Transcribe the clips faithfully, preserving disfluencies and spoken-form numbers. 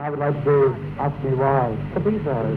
I would like to ask you why. The B-side.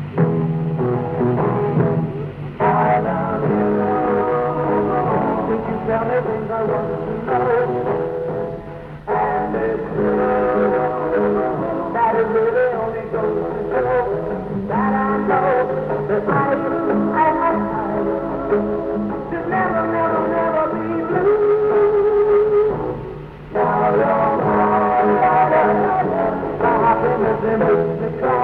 I love you. Did you tell me things I want to know? And it's true. That it really only goes to show that I know that I, I, I, I should never, never, never be blue. Now you're mine. Happiness in the sky.